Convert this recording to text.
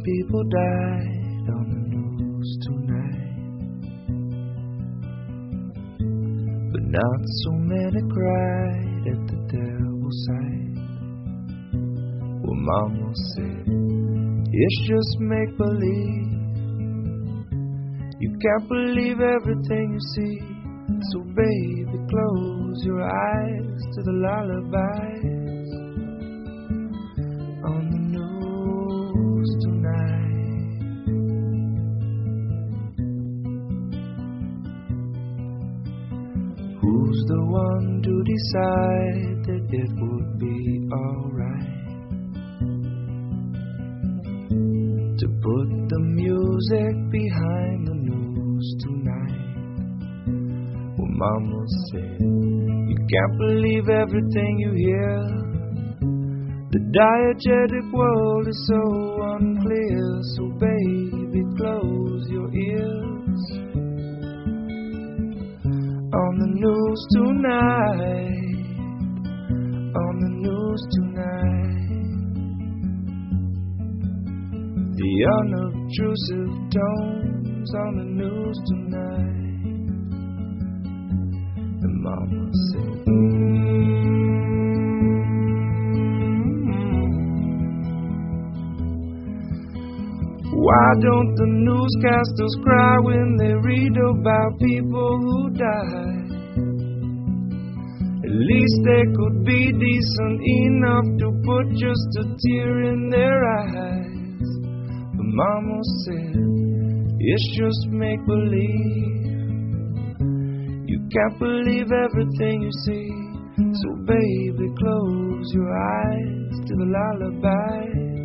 people died on the news tonight, but not so many cried at the devil's sight. Well, Mama said, it's just make-believe. You can't believe everything you see. So baby, close your eyes to the lullabies on the news tonight. Who's the one to decide that it would be alright to put the music behind the news tonight? Well, Mama said, you can't believe everything you hear. The diegetic world is so unclear. So baby, close your ears on the news tonight, on the news tonight. The unobtrusive tones on the news tonight. And Mama said, why don't the newscasters cry when they read about people who die? At least they could be decent enough to put just a tear in their eyes. But Mama said, it's just make-believe. You can't believe everything you see. So baby, close your eyes to the lullaby